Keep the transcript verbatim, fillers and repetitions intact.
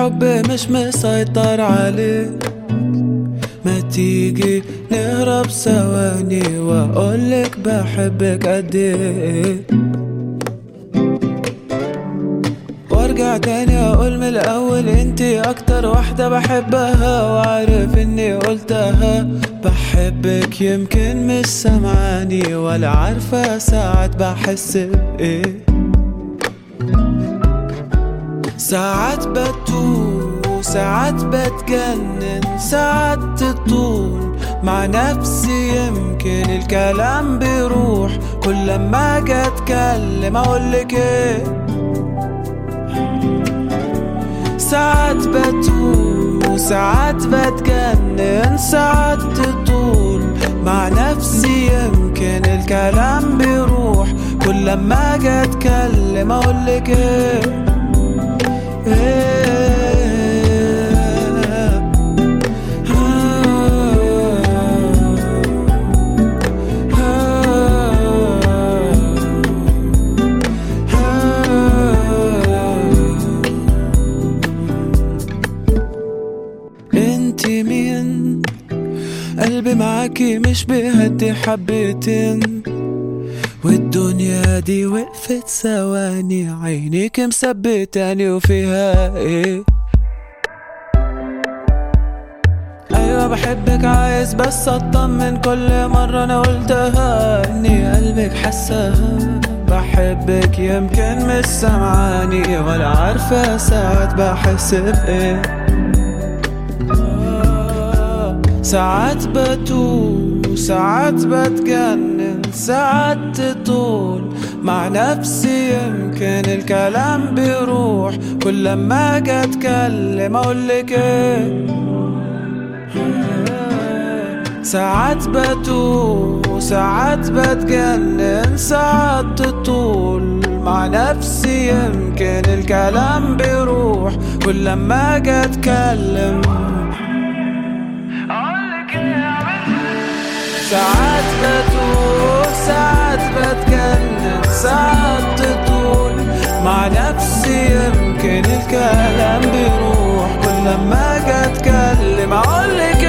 حبي مش مسيطر عليه، ما تيجي نهرب ثواني واقولك بحبك قديه، وارجع تاني اقول من الاول انتي اكتر واحدة بحبها، وعارف اني قلتها بحبك يمكن مش سمعاني ولا عارفة ساعات بحس بايه. ساعات بتوه وساعات بتجنن، ساعات تطول مع نفسي يمكن الكلام بيروح، كل لما اجي اتكلم اقولك ايه. ساعات بتوه وساعات بتجنن، ساعات تطول مع نفسي يمكن الكلام بيروح، كل لما اجي اتكلم اقولك ايه. انتي مين؟ قلبي معاكي مش بيهدي حبتين، والدنيا دي وقفت ثواني عينيك مثبتاني وفيها ايه. ايوه بحبك عايز بس اطمن، كل مرة انا قلتها اني قلبك حسها، بحبك يمكن مش سمعاني ولا عارفة ساعات بحس بايه. ساعات بتوه وساعات بتجنن، ساعات تطول مع نفسي يمكن الكلام بيروح، كل لما اجي اتكلم اقولك ايه. ساعات بتوه وساعات بتجنن، ساعات تطول مع نفسي يمكن الكلام بيروح، كل لما اجي اتكلم. ساعات بتوه ساعات بتجنن، ساعات تطول مع نفسي يمكن الكلام بيروح، كل لما اجي اتكلم اقولك